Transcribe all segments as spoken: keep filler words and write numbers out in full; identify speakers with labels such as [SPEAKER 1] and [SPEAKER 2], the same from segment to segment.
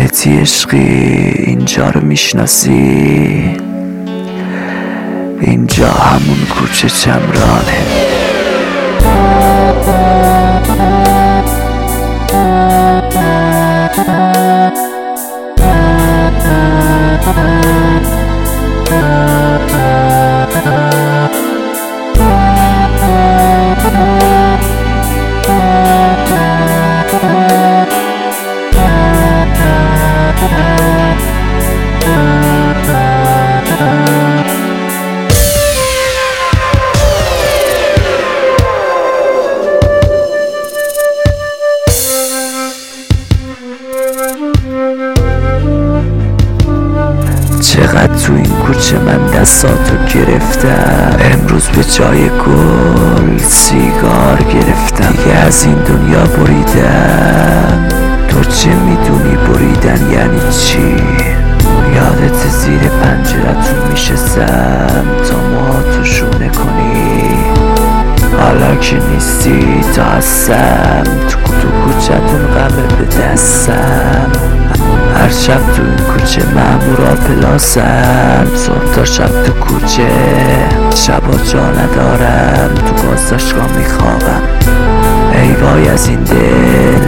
[SPEAKER 1] مهدی عشقی اینجا رو میشناسی؟ اینجا همون کوچه چمرانه. چقدر تو این کوچه من دستاتو گرفتم، امروز به جای گل سیگار گرفتم. دیگه از این دنیا بریدم، تو چه میدونی بریدن یعنی چی؟ یادت زیر پنجرتون میشستم تا موهاتو شونه کنی، حالا که نیستی تا هستم تو تو کوچه‌تون غمه به دستم. هر شب تو این کوچه مامورا پلاسم، صبح تا شب تو کوچه، شبا جا ندارم تو بازداشتگاه میخوابم. ای وای از این دل،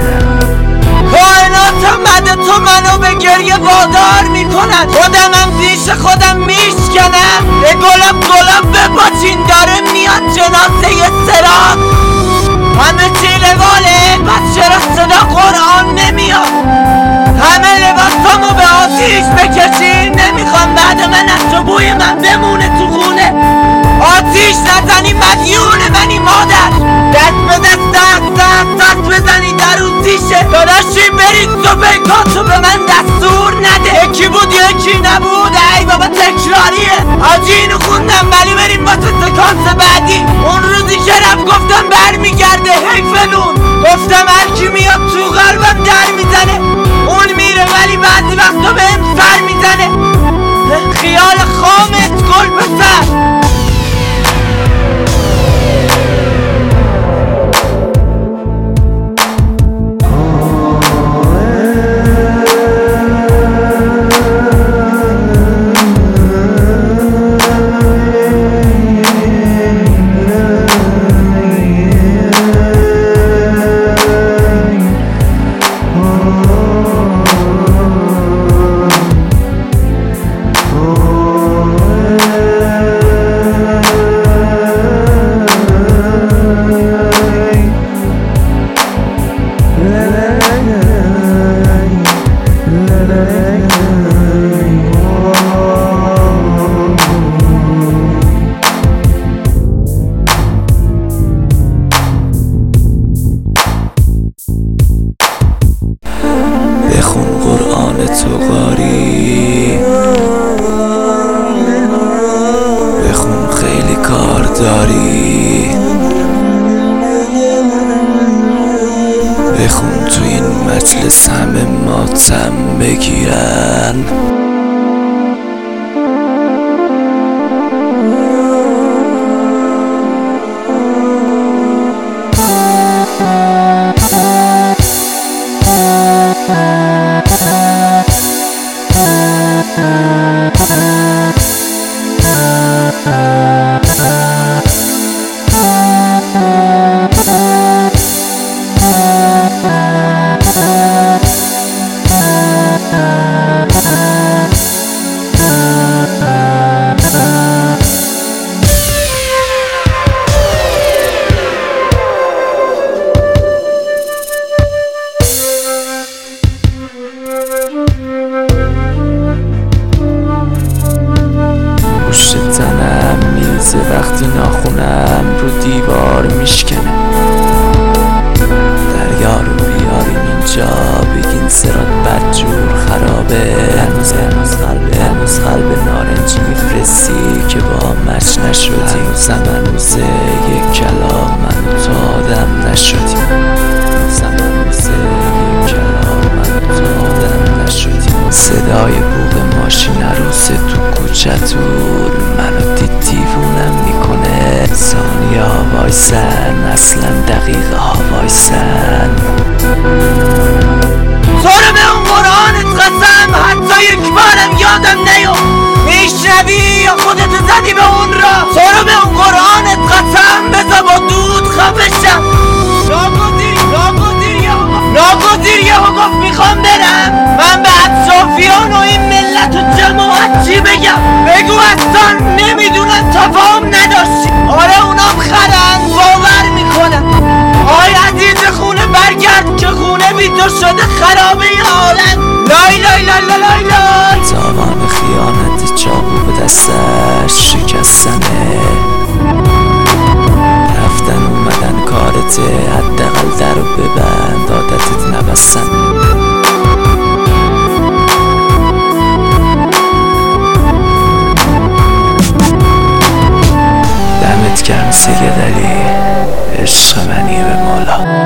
[SPEAKER 2] کائناتم بعد تو منو به گریه وادار میکنن، خودمم پیش خودم میشکنم. به گلم گلم بپاچین، داره میاد جنازه سرام. همه چی لواله، پس چرا صدا قرآن نمیاد؟ همه لباسامو به آتیش بکشین، نمیخوام بعد من از تو بوی من بمونه تو خونه. آتیش نزنی مدیون منی مادر، دست به دست دست دست دست بزنی در اون تیشه. داداشی برید تو بیکاتو به من دستور نده، یکی بود یکی نبود، ای بابا تکراریه. آجی اینو خوندم ولی بریم واسه سکانس بعدی. اون روزی که رفت گفتم برمیگرده، حیف نون. گفتم هرکی میاد تو قلبم در میزنه، اون میره ولی بعضی وقتا بهم سر میزنه. خیال خامت گل بسر.
[SPEAKER 1] بخون قرآن تو قاری، بخون خیلی کار داری، بخون تو این مجلس همه ماتم بگیرن. وقتی ناخونم رو دیوار میشکنه، دریا رو بیارین اینجا بگین سرات بدجور خرابه. هنوز هنوز قلب هنوز قلب نارنجی میفرستی که با مچ نشدی. هنوزم هنوزه یک کلام من تو آدم نشدی. هنوزم هنوزه یک کلام من تو آدم نشدی. صدای بوق ماشین عروسه تو کوچه‌تون منو دید دیوونم میکنه. ثانیه ها وایسن، اصلا دقیقه ها وایسن.
[SPEAKER 2] تو رو به اون قرآنت قسم میخوام برم. من به اطرافیان و این ملت و جماعت چی بگم؟ بگو اصلا نمیدونن تفاهم نداشتی. آره اونام خرن، باور میکنم. آی عزیز خونه برگرد که خونه بی تو شده خرابه عالم. لای لای لای لای لای لای.
[SPEAKER 1] تاوان خیانت چاقو به دستش شکستنه، رفتن اومدن کارته، حداقل درو ببند عادتت نبستن. دمت گرم سید علی، عشق منی به مولا.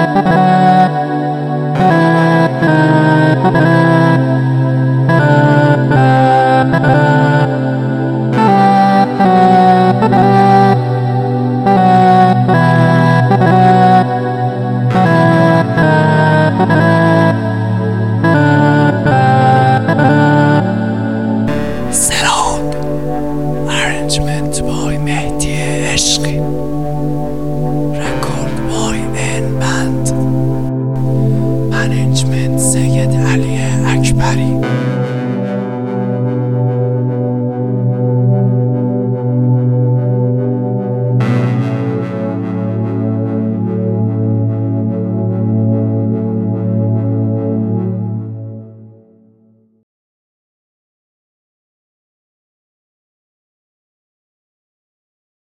[SPEAKER 1] سرود ارنجمنت بای مهدی عشقی، رکورد بای این بند، منیجمنت سید علی اکبری.